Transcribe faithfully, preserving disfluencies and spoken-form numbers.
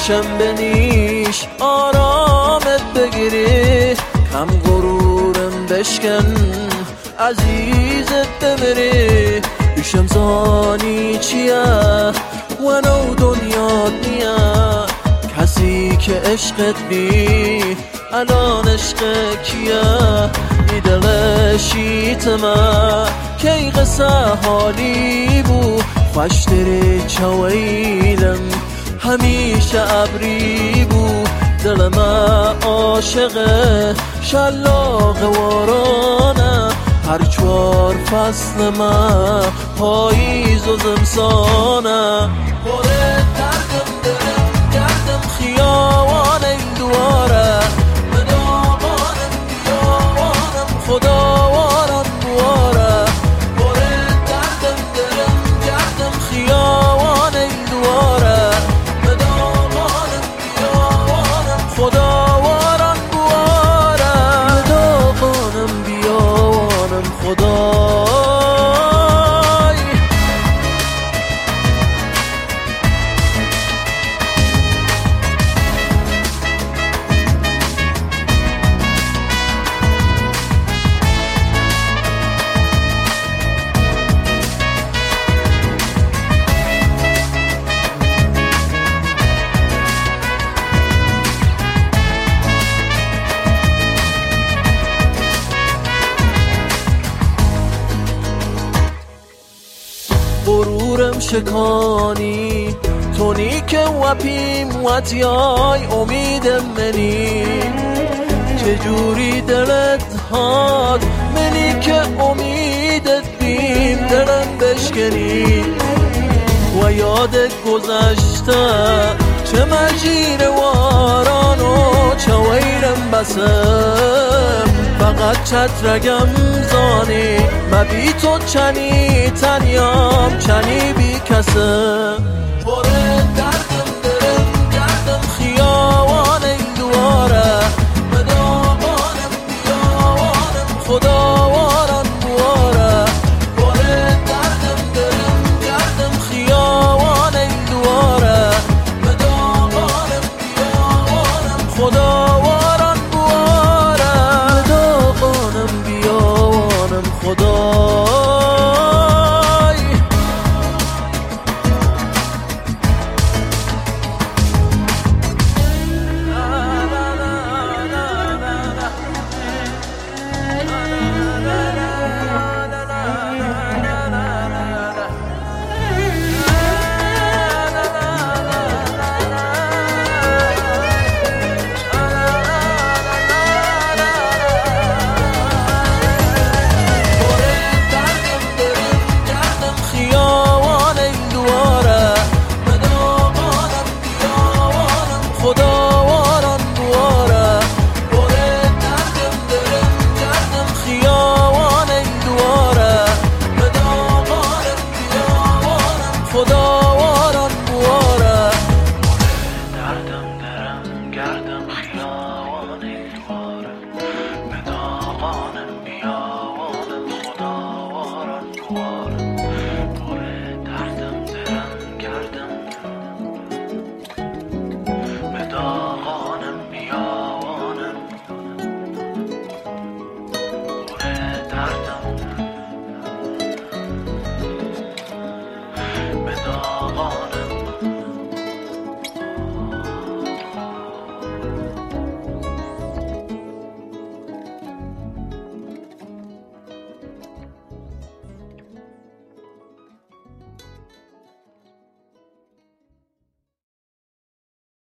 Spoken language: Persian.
باشم بنیش آرامت بگیری، کم غرورم بشکن عزیزت بمیری. ایشم زانی چیه و نو دنیات نیه، کسی که عشقت بی الان عشق کیه؟ ای دلشی تما کی قصه حالی بو، خوش دری چویلم همیشه ابری بو. دل ما عاشقه شلاق وارانه، هر چوار فصل ما پاییز و زمستانه. پر دردم دلم گردم خیابان این دواره، به دامانم بیابانم خداوارم بواره. پر دردم دلم گردم خیابان این دواره، به دامانم بیابانم خداوارم بواره. به دامانم بیابانم خدا. غرورم شکانی تونی که وپیم وطیای امیدم منی، چجوری دلت هاد منی که امیدت بیم دلم بشکنی. و یادت گذشته چه مجیر وارانو چه ویرم بسم، فقط چترگم زانی مبی تو چنی تنیام چنی بی کسم. پر دردم درم گردم خیابان این دواره، به دامانم بیابانم خداوارم بواره. پر دردم درم گردم خیابان این دواره، به دامانم بیابانم خداوارم بواره. به دامانم بیابانم خدا. خداوارم بواره. پر دردم دلم گردم خیابان این دواره، به دامانم بیابانم خداوارم بواره. دردم درم گردم خیابان این دواره، به دامانم بیابانم خداوارم بواره. پر دردم درم گردم داغانم بیابانم، پر دردم به داغانم.